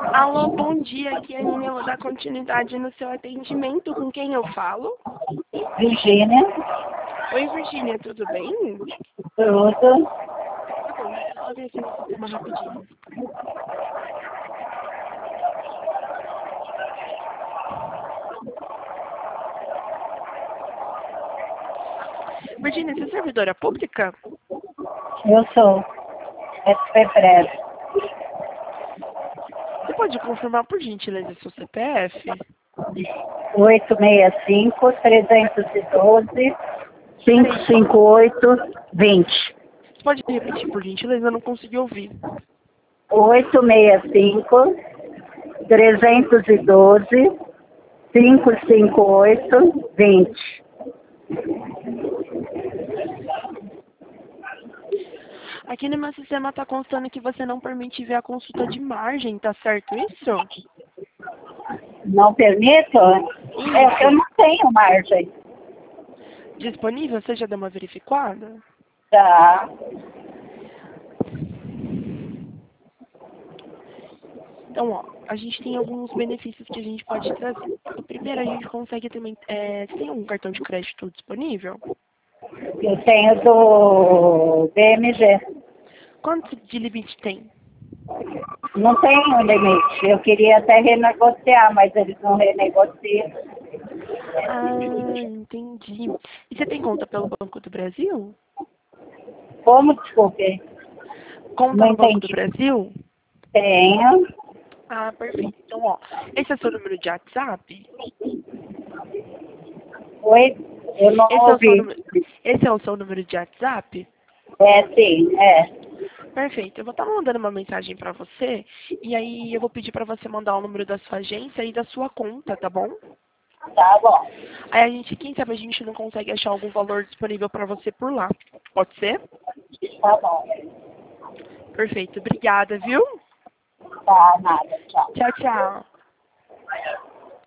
Alô, bom dia. Aqui é a Nina. Eu vou dar continuidade no seu atendimento. Com quem eu falo? Virgínia, Oi, Virgínia, tudo bem? tudo. Tá bom, deixa eu só ver aqui no sistema rapidinho. Virgínia, você é servidora pública? Eu sou SP-Prev. Você pode confirmar, por gentileza, seu CPF? 865-312-558-20. Você pode repetir, por gentileza? Eu não consegui ouvir. 865-312-558-20. Aqui no meu sistema está constando que você não permite ver a consulta de margem, tá certo isso? Não permito? É que eu não tenho margem. Disponível? Você já deu uma verificada? Tá. Então, ó, a gente tem alguns benefícios que a gente pode trazer. O primeiro, a gente consegue também... você tem um cartão de crédito disponível? Eu tenho do BMG. Quanto de limite tem? Não tenho limite. Eu queria até renegociar, mas eles não renegociam. Ah, entendi. E você tem conta pelo Banco do Brasil? Como? Desculpe. Conta Não no Banco do entendi. Brasil? Tenho. Ah, perfeito. Então, ó, esse é seu número de WhatsApp? Oi? Eu não ouvi. Esse é o seu número de WhatsApp? É, sim, é. Perfeito. Eu vou estar mandando uma mensagem para você e aí eu vou pedir para você mandar o número da sua agência e da sua conta, tá bom? Tá bom. Aí a gente, quem sabe a gente não consegue achar algum valor disponível para você por lá. Pode ser? Tá bom. Perfeito. Obrigada, viu? Tá, nada. Tchau. Tchau, tchau.